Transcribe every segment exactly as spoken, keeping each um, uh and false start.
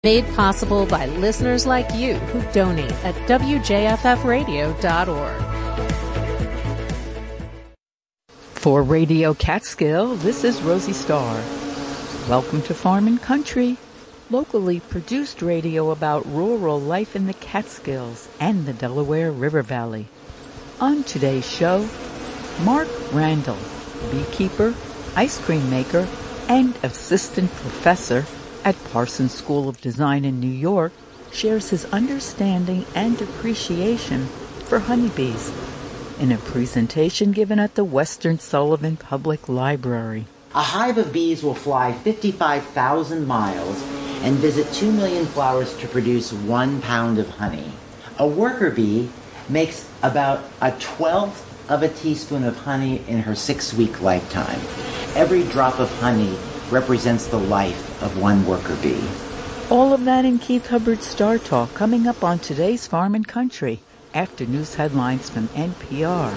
Made possible by listeners like you who donate at W J F F radio dot org. For Radio Catskill, this is Rosie Starr. Welcome to Farm and Country, locally produced radio about rural life in the Catskills and the Delaware River Valley. On today's show, Mark Randall, beekeeper, ice cream maker, and assistant professor at Parsons School of Design in New York, shares his understanding and appreciation for honeybees in a presentation given at the Western Sullivan Public Library. A hive of bees will fly fifty-five thousand miles and visit two million flowers to produce one pound of honey. A worker bee makes about a twelfth of a teaspoon of honey in her six-week lifetime. Every drop of honey represents the life of one worker bee. All of that in Keith Hubbard's Star Talk coming up on today's Farm and Country after news headlines from N P R.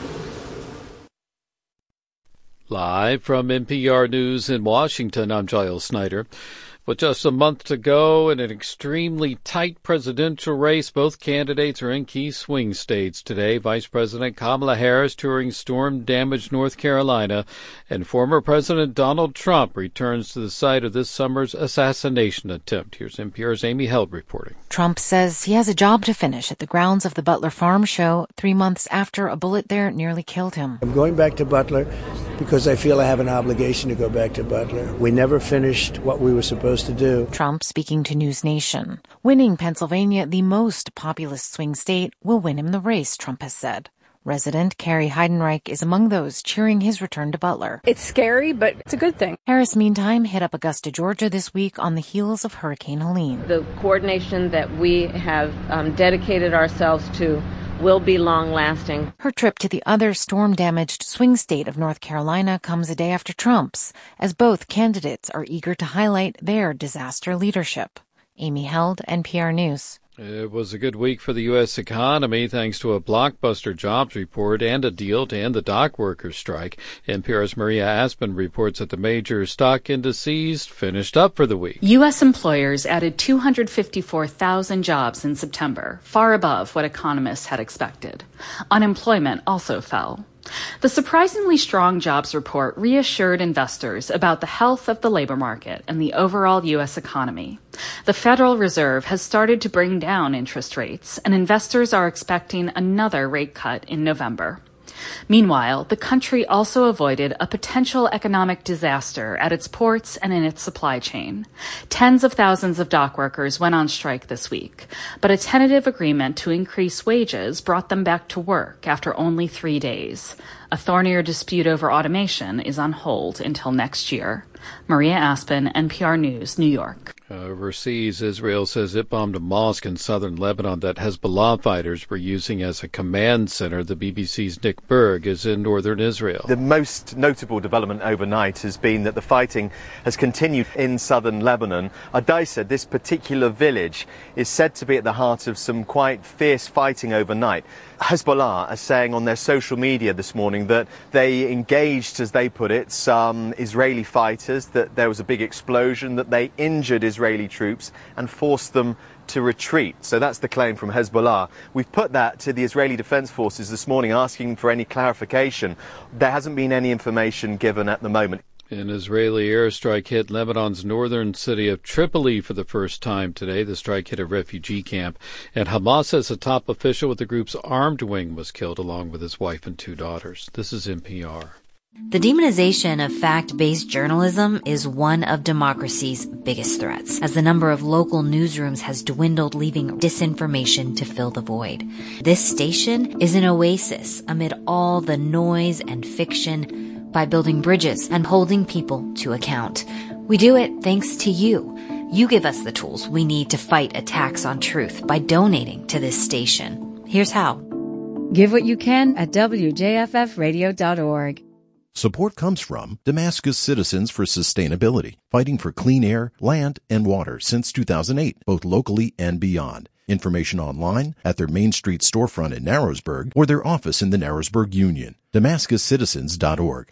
Live from N P R News in Washington, I'm Giles Snyder. With just a month to go in an extremely tight presidential race, both candidates are in key swing states today. Vice President Kamala Harris touring storm-damaged North Carolina, and former President Donald Trump returns to the site of this summer's assassination attempt. Here's N P R's Amy Held reporting. Trump says he has a job to finish at the grounds of the Butler Farm Show three months after a bullet there nearly killed him. I'm going back to Butler because I feel I have an obligation to go back to Butler. We never finished what we were supposed to do. Trump speaking to News Nation. Winning Pennsylvania, the most populous swing state, will win him the race, Trump has said. Resident Carrie Heidenreich is among those cheering his return to Butler. It's scary, but it's a good thing. Harris, meantime, hit up Augusta, Georgia this week on the heels of Hurricane Helene. The coordination that we have um, dedicated ourselves to will be long-lasting. Her trip to the other storm-damaged swing state of North Carolina comes a day after Trump's, as both candidates are eager to highlight their disaster leadership. Amy Held, N P R News. It was a good week for the U S economy thanks to a blockbuster jobs report and a deal to end the dock workers' strike. N P R's Maria Aspen reports that the major stock indices finished up for the week. U S employers added two hundred fifty-four thousand jobs in September, far above what economists had expected. Unemployment also fell. The surprisingly strong jobs report reassured investors about the health of the labor market and the overall U S economy. The Federal Reserve has started to bring down interest rates, and investors are expecting another rate cut in November. Meanwhile, the country also avoided a potential economic disaster at its ports and in its supply chain. Tens of thousands of dock workers went on strike this week, but a tentative agreement to increase wages brought them back to work after only three days. A thornier dispute over automation is on hold until next year. Maria Aspen, N P R News, New York. Overseas, Israel says it bombed a mosque in southern Lebanon that Hezbollah fighters were using as a command center. The B B C's Nick Berg is in northern Israel. The most notable development overnight has been that the fighting has continued in southern Lebanon. Adaisa, this particular village, is said to be at the heart of some quite fierce fighting overnight. Hezbollah are saying on their social media this morning that they engaged, as they put it, some Israeli fighters, that there was a big explosion, that they injured Israeli troops and forced them to retreat. So that's the claim from Hezbollah. We've put that to the Israeli Defense Forces this morning, asking for any clarification. There hasn't been any information given at the moment. An Israeli airstrike hit Lebanon's northern city of Tripoli for the first time today. The strike hit a refugee camp, and Hamas says a top official with the group's armed wing was killed along with his wife and two daughters. This is N P R. The demonization of fact-based journalism is one of democracy's biggest threats, as the number of local newsrooms has dwindled, leaving disinformation to fill the void. This station is an oasis amid all the noise and fiction by building bridges and holding people to account. We do it thanks to you. You give us the tools we need to fight attacks on truth by donating to this station. Here's how. Give what you can at W J F F radio dot org. Support comes from Damascus Citizens for Sustainability, fighting for clean air, land, and water since two thousand eight, both locally and beyond. Information online at their Main Street storefront in Narrowsburg or their office in the Narrowsburg Union. Damascus Citizens dot org.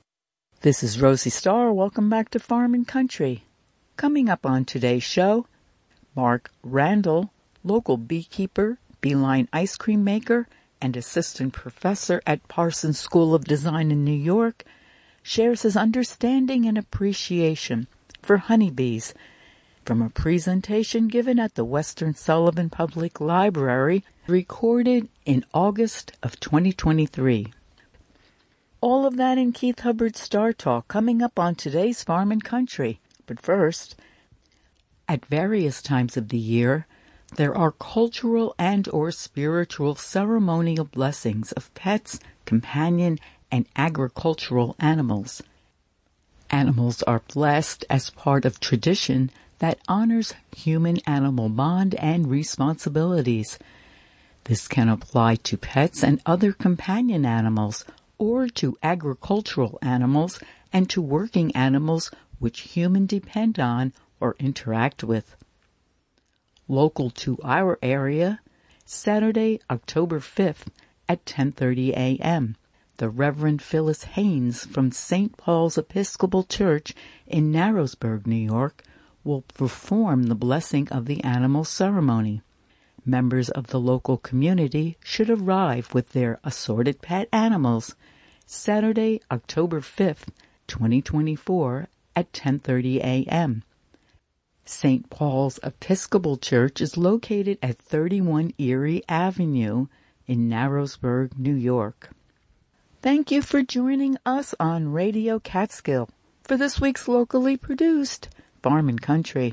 This is Rosie Starr. Welcome back to Farm and Country. Coming up on today's show, Mark Randall, local beekeeper, Beeline ice cream maker, and assistant professor at Parsons School of Design in New York, shares his understanding and appreciation for honeybees from a presentation given at the Western Sullivan Public Library, recorded in August of twenty twenty-three. All of that in Keith Hubbard's Star Talk coming up on today's Farm and Country. But first, at various times of the year, there are cultural and or spiritual ceremonial blessings of pets, companion, and agricultural animals. Animals are blessed as part of tradition that honors human-animal bond and responsibilities. This can apply to pets and other companion animals, or to agricultural animals and to working animals which humans depend on or interact with. Local to our area, Saturday, October fifth at ten thirty a.m., the Reverend Phyllis Haynes from Saint Paul's Episcopal Church in Narrowsburg, New York, will perform the blessing of the animal ceremony. Members of the local community should arrive with their assorted pet animals Saturday, October fifth, twenty twenty-four at ten thirty a.m. Saint Paul's Episcopal Church is located at thirty-one Erie Avenue in Narrowsburg, New York. Thank you for joining us on Radio Catskill for this week's locally produced Farm and Country.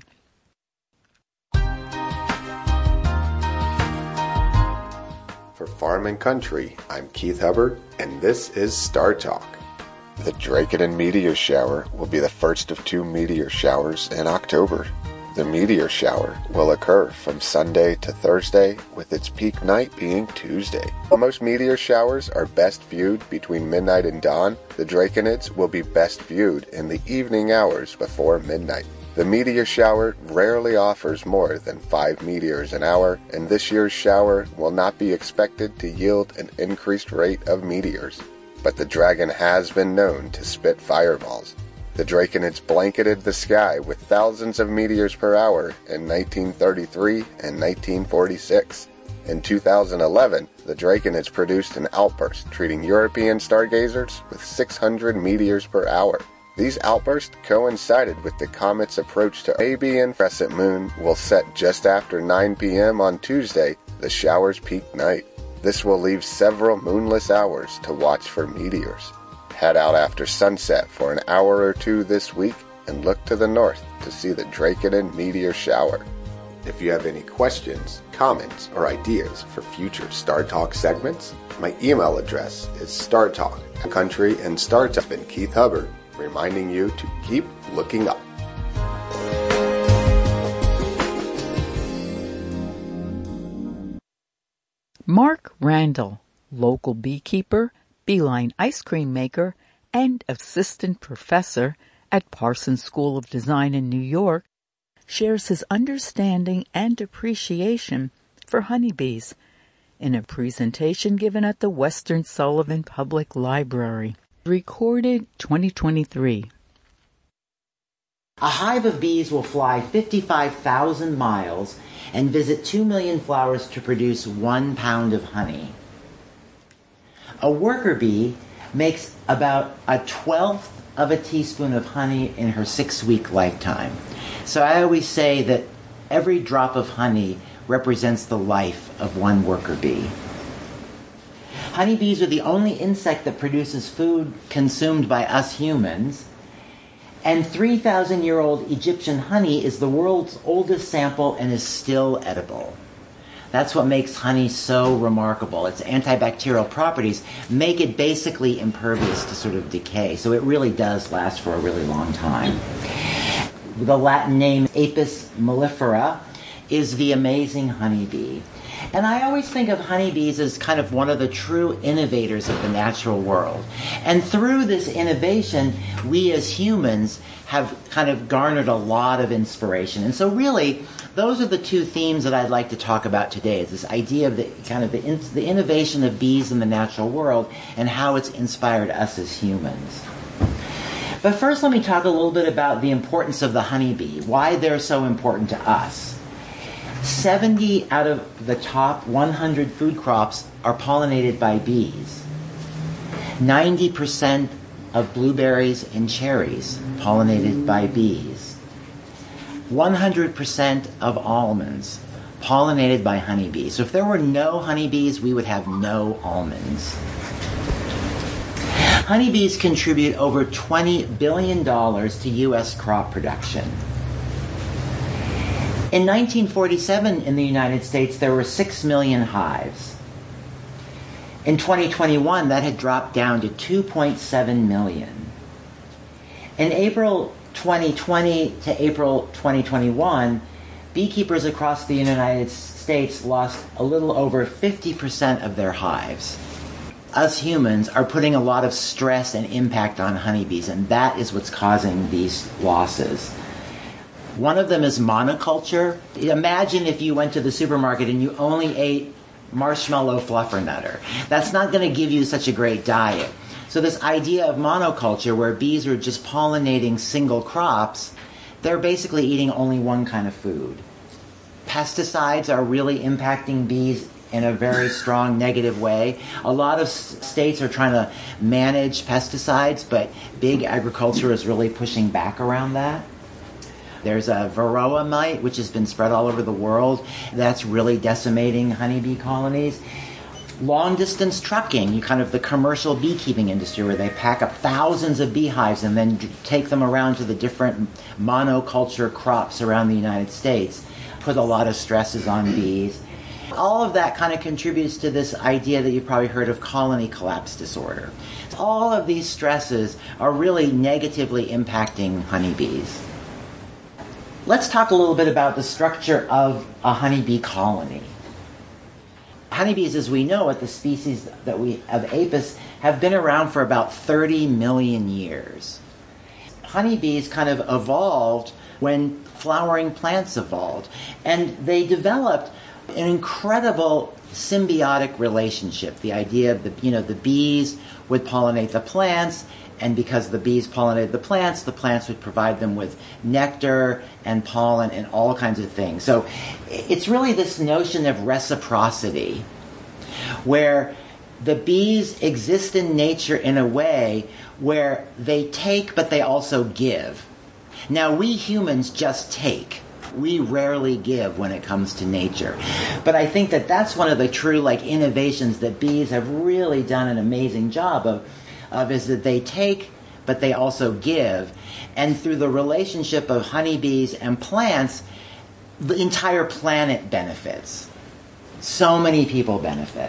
For Farm and Country, I'm Keith Hubbard, and this is Star Talk. The Drakenin meteor shower will be the first of two meteor showers in October. The meteor shower will occur from Sunday to Thursday, with its peak night being Tuesday. While most meteor showers are best viewed between midnight and dawn, the Drakenids will be best viewed in the evening hours before midnight. The meteor shower rarely offers more than five meteors an hour, and this year's shower will not be expected to yield an increased rate of meteors. But the dragon has been known to spit fireballs. The Drakenids blanketed the sky with thousands of meteors per hour in nineteen thirty-three and nineteen forty-six. In two thousand eleven, the Drakenids produced an outburst, treating European stargazers with six hundred meteors per hour. These outbursts coincided with the comet's approach to Arabian crescent moon will set just after nine p.m. on Tuesday, the shower's peak night. This will leave several moonless hours to watch for meteors. Head out after sunset for an hour or two this week and look to the north to see the Drakenid meteor shower. If you have any questions, comments, or ideas for future Star Talk segments, my email address is startalk country and startup and Keith Hubbard, reminding you to keep looking up. Mark Randall, local beekeeper, Beeline ice cream maker, and assistant professor at Parsons School of Design in New York, shares his understanding and appreciation for honeybees in a presentation given at the Western Sullivan Public Library, recorded twenty twenty-three. A hive of bees will fly fifty-five thousand miles and visit two million flowers to produce one pound of honey. A worker bee makes about a twelfth of a teaspoon of honey in her six-week lifetime. So I always say that every drop of honey represents the life of one worker bee. Honeybees are the only insect that produces food consumed by us humans, and three thousand year old Egyptian honey is the world's oldest sample and is still edible. That's what makes honey so remarkable. Its antibacterial properties make it basically impervious to sort of decay, so it really does last for a really long time. The Latin name Apis mellifera is the amazing honeybee. And I always think of honeybees as kind of one of the true innovators of the natural world. And through this innovation, we as humans have kind of garnered a lot of inspiration. And so really, those are the two themes that I'd like to talk about today, is this idea of the kind of the, in, the innovation of bees in the natural world and how it's inspired us as humans. But first, let me talk a little bit about the importance of the honeybee, why they're so important to us. seventy out of the top one hundred food crops are pollinated by bees. ninety percent of blueberries and cherries pollinated by bees. one hundred percent of almonds pollinated by honeybees. So if there were no honeybees, we would have no almonds. Honeybees contribute over twenty billion dollars to U S crop production. In nineteen forty-seven in the United States, there were six million hives. In twenty twenty-one, that had dropped down to two point seven million. In April twenty twenty to April twenty twenty-one, beekeepers across the United States lost a little over fifty percent of their hives. Us humans are putting a lot of stress and impact on honeybees, and that is what's causing these losses. One of them is monoculture. Imagine if you went to the supermarket and you only ate marshmallow fluffernutter. That's not going to give you such a great diet. So this idea of monoculture, where bees are just pollinating single crops, they're basically eating only one kind of food. Pesticides are really impacting bees in a very strong negative way. A lot of states are trying to manage pesticides, but big agriculture is really pushing back around that. There's a varroa mite, which has been spread all over the world. That's really decimating honeybee colonies. Long-distance trucking, you kind of the commercial beekeeping industry, where they pack up thousands of beehives and then take them around to the different monoculture crops around the United States, put a lot of stresses on bees. All of that kind of contributes to this idea that you've probably heard of colony collapse disorder. All of these stresses are really negatively impacting honeybees. Let's talk a little bit about the structure of a honeybee colony. Honeybees, as we know it, the species that we of Apis, have been around for about thirty million years. Honeybees kind of evolved when flowering plants evolved, and they developed an incredible symbiotic relationship. The idea of the, you know, the bees would pollinate the plants, and because the bees pollinated the plants, the plants would provide them with nectar and pollen and all kinds of things. So it's really this notion of reciprocity, where the bees exist in nature in a way where they take but they also give. Now, we humans just take. We rarely give when it comes to nature. But I think that that's one of the true like innovations that bees have really done an amazing job of, of is that they take, but they also give. And through the relationship of honeybees and plants, the entire planet benefits. So many people benefit.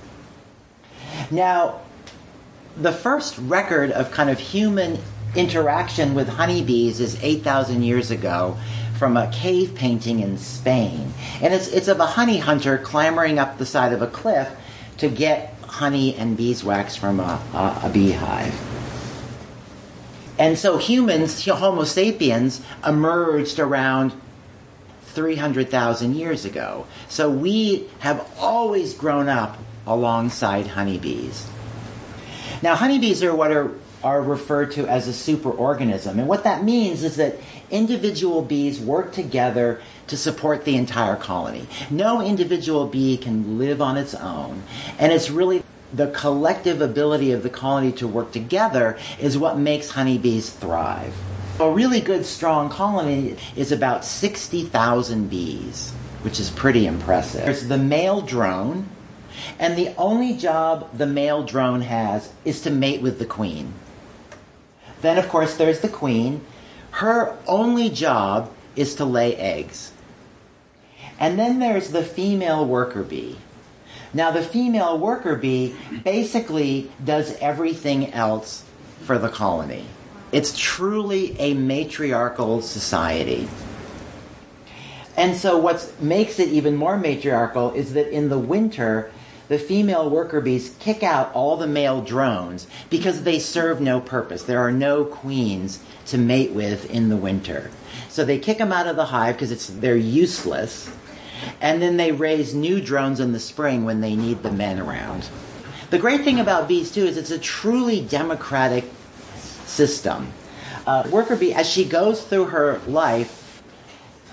Now, the first record of kind of human interaction with honeybees is eight thousand years ago, from a cave painting in Spain. And it's it's of a honey hunter clambering up the side of a cliff to get honey and beeswax from a, a, a beehive. And so humans, Homo sapiens, emerged around three hundred thousand years ago. So we have always grown up alongside honeybees. Now, honeybees are what are, are referred to as a superorganism. And what that means is that individual bees work together to support the entire colony. No individual bee can live on its own. And it's really the collective ability of the colony to work together is what makes honeybees thrive. A really good, strong colony is about sixty thousand bees, which is pretty impressive. There's the male drone, and the only job the male drone has is to mate with the queen. Then, of course, there's the queen. Her only job is to lay eggs. And then there's the female worker bee. Now, the female worker bee basically does everything else for the colony. It's truly a matriarchal society. And so what makes it even more matriarchal is that in the winter, the female worker bees kick out all the male drones because they serve no purpose. There are no queens to mate with in the winter. So they kick them out of the hive because it's they're useless. And then they raise new drones in the spring when they need the men around. The great thing about bees, too, is it's a truly democratic system. Uh, worker bee, as she goes through her life,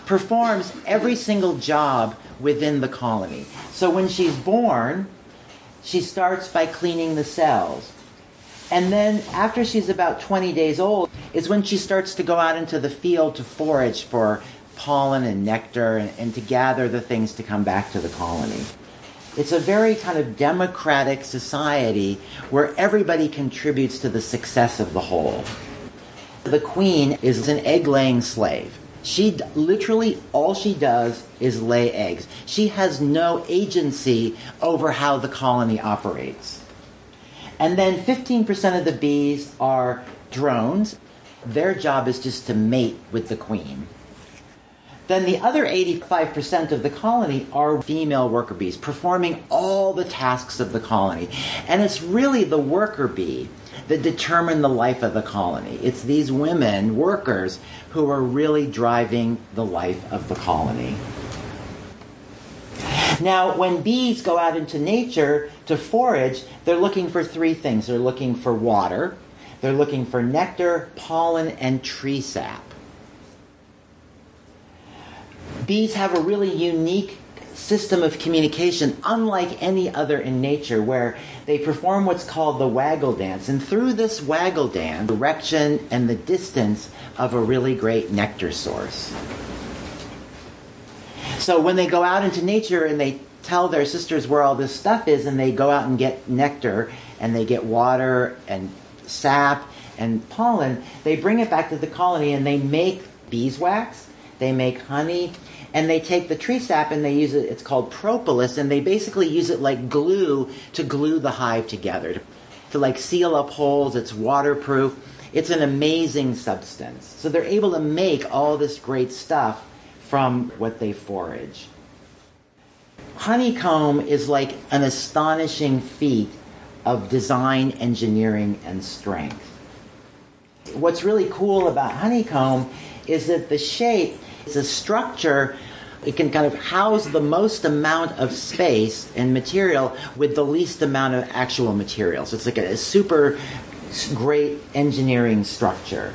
performs every single job within the colony. So when she's born, she starts by cleaning the cells. And then after she's about twenty days old is when she starts to go out into the field to forage for pollen and nectar and, and to gather the things to come back to the colony. It's a very kind of democratic society where everybody contributes to the success of the whole. The queen is an egg-laying slave. She literally, all she does is lay eggs. She has no agency over how the colony operates. And then fifteen percent of the bees are drones. Their job is just to mate with the queen. Then the other eighty-five percent of the colony are female worker bees, performing all the tasks of the colony. And it's really the worker bee that determine the life of the colony. It's these women, workers, who are really driving the life of the colony. Now, when bees go out into nature to forage, they're looking for three things. They're looking for water, they're looking for nectar, pollen, and tree sap. Bees have a really unique system of communication, unlike any other in nature, where they perform what's called the waggle dance. And through this waggle dance, direction and the distance of a really great nectar source. So when they go out into nature and they tell their sisters where all this stuff is, and they go out and get nectar, and they get water and sap and pollen, they bring it back to the colony and they make beeswax, they make honey, and they take the tree sap and they use it, it's called propolis, and they basically use it like glue to glue the hive together, to, to like seal up holes. It's waterproof. It's an amazing substance. So they're able to make all this great stuff from what they forage. Honeycomb is like an astonishing feat of design, engineering, and strength. What's really cool about honeycomb is that the shape is a structure. It can kind of house the most amount of space and material with the least amount of actual material. So it's like a, a super great engineering structure.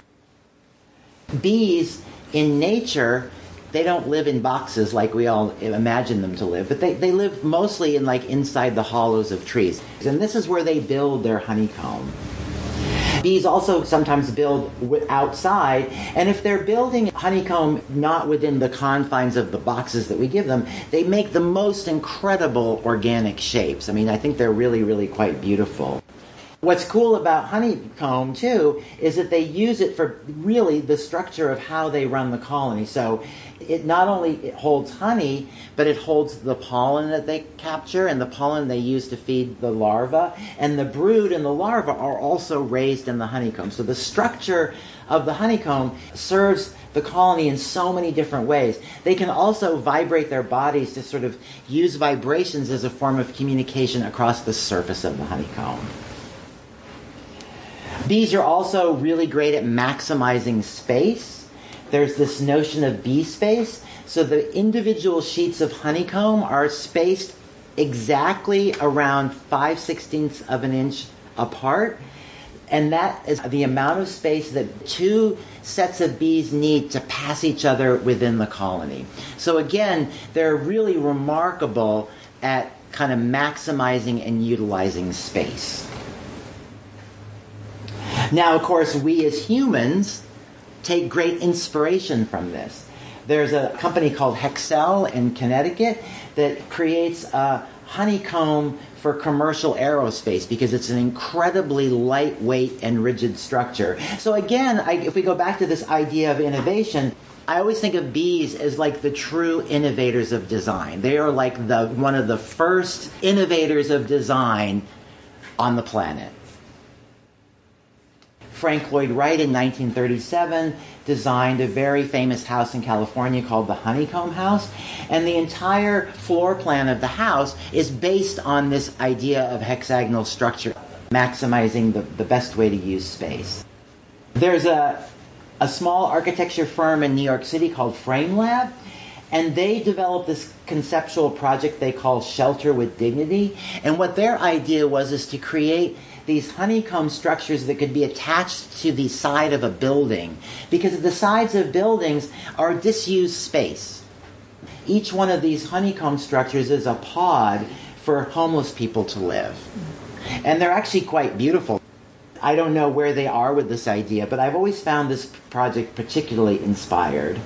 Bees in nature, they don't live in boxes like we all imagine them to live, but they, they live mostly in like inside the hollows of trees. And this is where they build their honeycomb. Bees also sometimes build outside, and if they're building honeycomb not within the confines of the boxes that we give them, they make the most incredible organic shapes. I mean, I think they're really, really quite beautiful. What's cool about honeycomb, too, is that they use it for really the structure of how they run the colony. So it not only it holds honey, but it holds the pollen that they capture, and the pollen they use to feed the larva. And the brood and the larva are also raised in the honeycomb. So the structure of the honeycomb serves the colony in so many different ways. They can also vibrate their bodies to sort of use vibrations as a form of communication across the surface of the honeycomb. Bees are also really great at maximizing space. There's this notion of bee space. So the individual sheets of honeycomb are spaced exactly around five sixteenths of an inch apart. And that is the amount of space that two sets of bees need to pass each other within the colony. So again, they're really remarkable at kind of maximizing and utilizing space. Now, of course, we as humans take great inspiration from this. There's a company called Hexcel in Connecticut that creates a honeycomb for commercial aerospace because it's an incredibly lightweight and rigid structure. So again, I, if we go back to this idea of innovation, I always think of bees as like the true innovators of design. They are like the one of the first innovators of design on the planet. Frank Lloyd Wright in nineteen thirty-seven designed a very famous house in California called the Honeycomb House, and the entire floor plan of the house is based on this idea of hexagonal structure, maximizing the, the best way to use space. There's a, a small architecture firm in New York City called Frame Lab, And they developed this conceptual project they call Shelter with Dignity. And what their idea was is to create these honeycomb structures that could be attached to the side of a building, because the sides of buildings are disused space. Each one of these honeycomb structures is a pod for homeless people to live. And they're actually quite beautiful. I don't know where they are with this idea, but I've always found this project particularly inspired.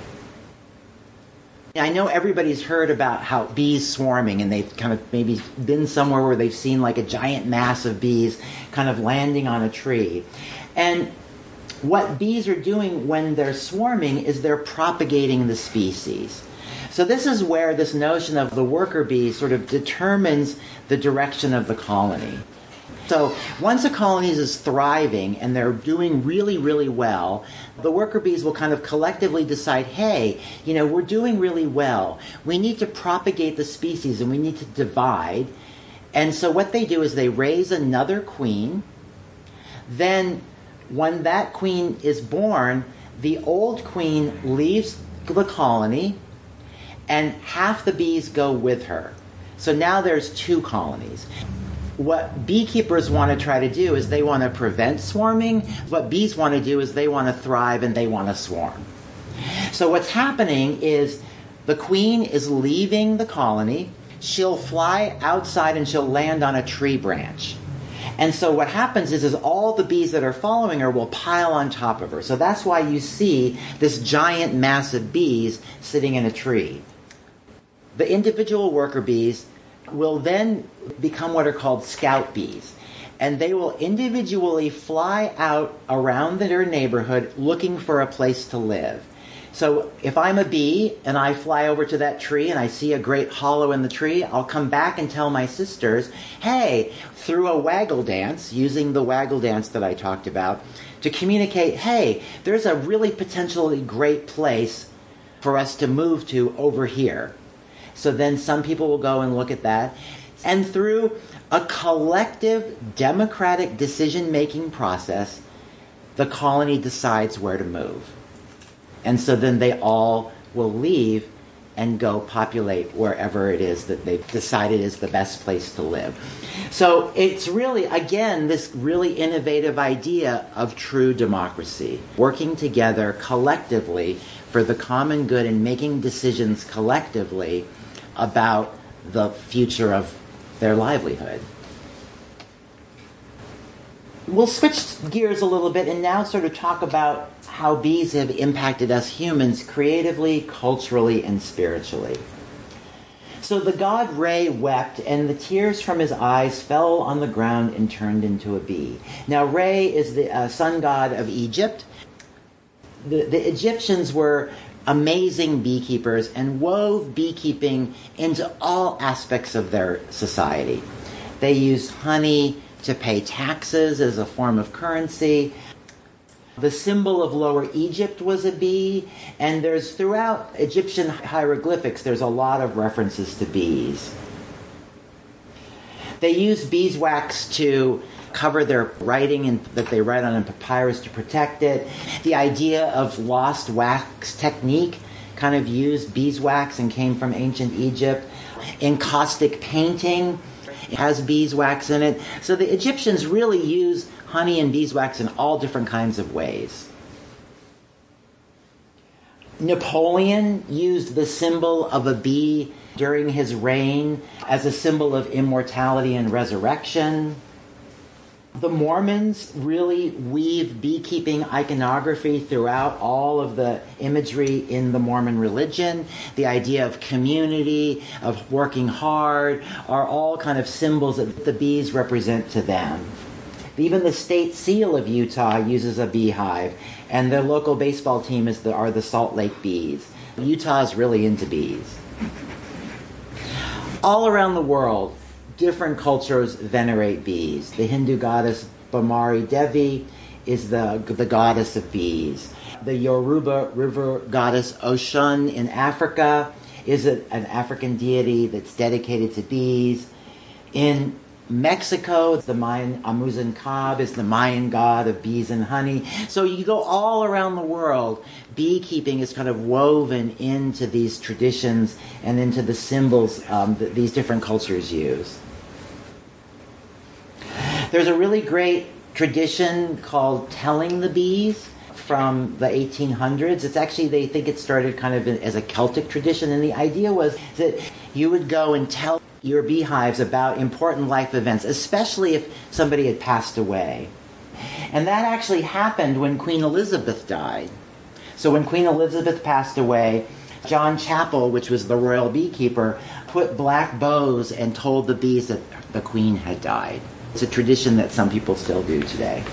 I know everybody's heard about how bees swarming, and they've kind of maybe been somewhere where they've seen like a giant mass of bees kind of landing on a tree. And what bees are doing when they're swarming is they're propagating the species. So this is where this notion of the worker bee sort of determines the direction of the colony. So once a colony is thriving and they're doing really, really well, the worker bees will kind of collectively decide, hey, you know, we're doing really well. We need to propagate the species and we need to divide. And so what they do is they raise another queen. Then when that queen is born, the old queen leaves the colony and half the bees go with her. So now there's two colonies. What beekeepers want to try to do is they want to prevent swarming. What bees want to do is they want to thrive and they want to swarm. So what's happening is the queen is leaving the colony. She'll fly outside and she'll land on a tree branch. And so what happens is, is all the bees that are following her will pile on top of her. So that's why you see this giant mass of bees sitting in a tree. The individual worker bees will then become what are called scout bees. And they will individually fly out around their neighborhood looking for a place to live. So if I'm a bee and I fly over to that tree and I see a great hollow in the tree, I'll come back and tell my sisters, hey, through a waggle dance, using the waggle dance that I talked about, to communicate, hey, there's a really potentially great place for us to move to over here. So then some people will go and look at that. And through a collective democratic decision-making process, the colony decides where to move. And so then they all will leave and go populate wherever it is that they've decided is the best place to live. So it's really, again, this really innovative idea of true democracy, working together collectively for the common good and making decisions collectively about the future of their livelihood. We'll switch gears a little bit and now sort of talk about how bees have impacted us humans creatively, culturally, and spiritually. So the god Re wept, and the tears from his eyes fell on the ground and turned into a bee. Now Re is the uh, sun god of Egypt. The, the Egyptians were amazing beekeepers and wove beekeeping into all aspects of their society. They used honey to pay taxes as a form of currency. The symbol of Lower Egypt was a bee, and there's throughout Egyptian hieroglyphics, there's a lot of references to bees. They used beeswax to cover their writing and that they write on in papyrus to protect it. The idea of lost wax technique kind of used beeswax and came from ancient Egypt. Encaustic painting has beeswax in it. So the Egyptians really used honey and beeswax in all different kinds of ways. Napoleon used the symbol of a bee during his reign as a symbol of immortality and resurrection. The Mormons really weave beekeeping iconography throughout all of the imagery in the Mormon religion. The idea of community, of working hard, are all kind of symbols that the bees represent to them. Even the state seal of Utah uses a beehive, and the local baseball team is the, are the Salt Lake Bees. Utah is really into bees. All around the world, different cultures venerate bees. The Hindu goddess Bhamari Devi is the, the goddess of bees. The Yoruba river goddess Oshun in Africa is a, an African deity that's dedicated to bees. In Mexico, the Mayan Amuzancab is the Mayan god of bees and honey. So you go all around the world, beekeeping is kind of woven into these traditions and into the symbols um, that these different cultures use. There's a really great tradition called Telling the Bees from the eighteen hundreds. It's actually, they think it started kind of as a Celtic tradition, and the idea was that you would go and tell your beehives about important life events, especially if somebody had passed away. And that actually happened when Queen Elizabeth died. So when Queen Elizabeth passed away, John Chappell, which was the royal beekeeper, put black bows and told the bees that the queen had died. It's a tradition that some people still do today.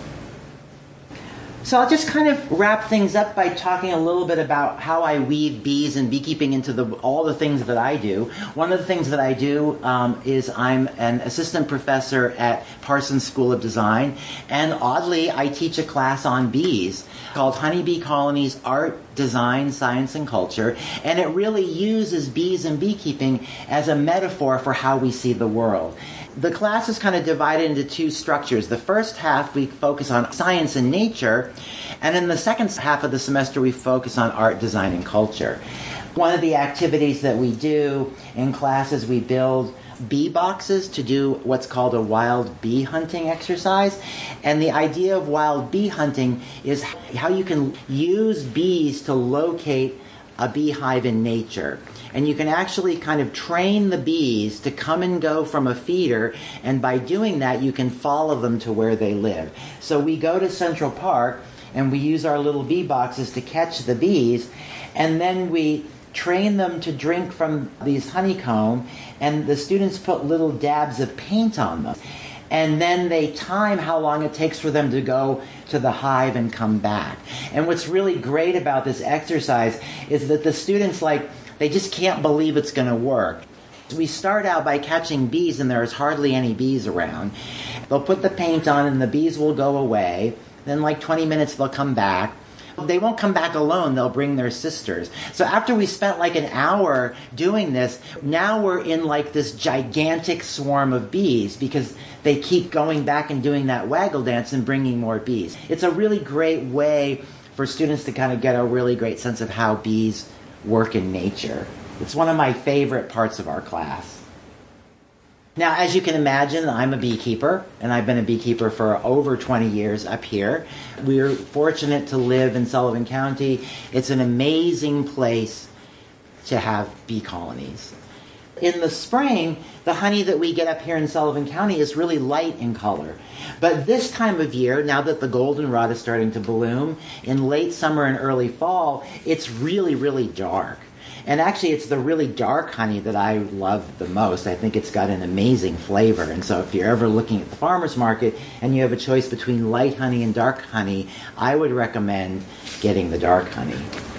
So I'll just kind of wrap things up by talking a little bit about how I weave bees and beekeeping into the, all the things that I do. One of the things that I do um, is I'm an assistant professor at Parsons School of Design, and oddly, I teach a class on bees called Honeybee Colonies, Art, Design, Science, and Culture, and it really uses bees and beekeeping as a metaphor for how we see the world. The class is kind of divided into two structures. The first half we focus on science and nature, and in the second half of the semester we focus on art, design, and culture. One of the activities that we do in class is we build bee boxes to do what's called a wild bee hunting exercise. And the idea of wild bee hunting is how you can use bees to locate a beehive in nature. And you can actually kind of train the bees to come and go from a feeder, and by doing that you can follow them to where they live. So we go to Central Park and we use our little bee boxes to catch the bees, and then we train them to drink from these honeycomb, and the students put little dabs of paint on them. And then they time how long it takes for them to go to the hive and come back. And what's really great about this exercise is that the students, like, they just can't believe it's going to work. We start out by catching bees, and there's hardly any bees around. They'll put the paint on, and the bees will go away. Then, like twenty minutes, they'll come back. They won't come back alone. They'll bring their sisters. So after we spent like an hour doing this, now we're in like this gigantic swarm of bees because they keep going back and doing that waggle dance and bringing more bees. It's a really great way for students to kind of get a really great sense of how bees work in nature. It's one of my favorite parts of our class. Now, as you can imagine, I'm a beekeeper, and I've been a beekeeper for over twenty years up here. We're fortunate to live in Sullivan County. It's an amazing place to have bee colonies. In the spring, the honey that we get up here in Sullivan County is really light in color. But this time of year, now that the goldenrod is starting to bloom, in late summer and early fall, it's really, really dark. And actually, it's the really dark honey that I love the most. I think it's got an amazing flavor. And so if you're ever looking at the farmer's market and you have a choice between light honey and dark honey, I would recommend getting the dark honey.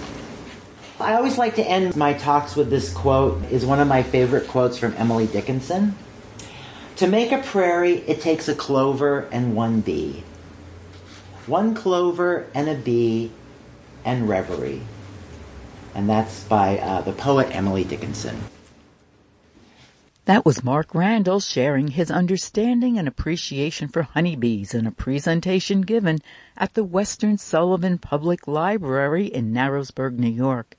I always like to end my talks with this quote. It's one of my favorite quotes from Emily Dickinson. To make a prairie, it takes a clover and one bee. One clover and a bee and reverie. And that's by uh, the poet Emily Dickinson. That was Mark Randall sharing his understanding and appreciation for honeybees in a presentation given at the Western Sullivan Public Library in Narrowsburg, New York.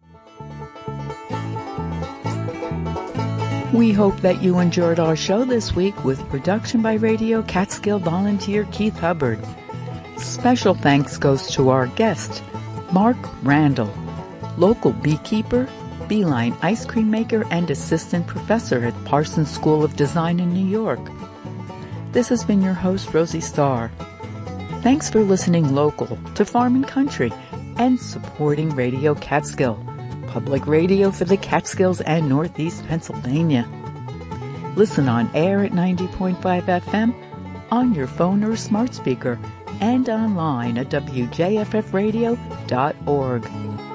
We hope that you enjoyed our show this week with production by Radio Catskill volunteer Keith Hubbard. Special thanks goes to our guest, Mark Randall, local beekeeper, beeline ice cream maker, and assistant professor at Parsons School of Design in New York. This has been your host, Rosie Starr. Thanks for listening local to Farm and Country and supporting Radio Catskill, public radio for the Catskills and Northeast Pennsylvania. Listen on air at ninety point five F M, on your phone or smart speaker, and online at W J F F radio dot org.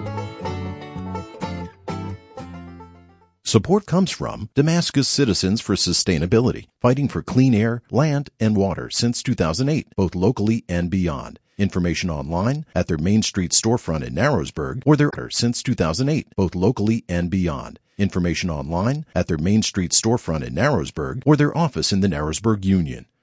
Support comes from Damascus Citizens for Sustainability, fighting for clean air, land, and water since two thousand eight, both locally and beyond. Information online at their Main Street storefront in Narrowsburg, or their since two thousand eight, both locally and beyond. Information online at their Main Street storefront in Narrowsburg or their office in the Narrowsburg Union.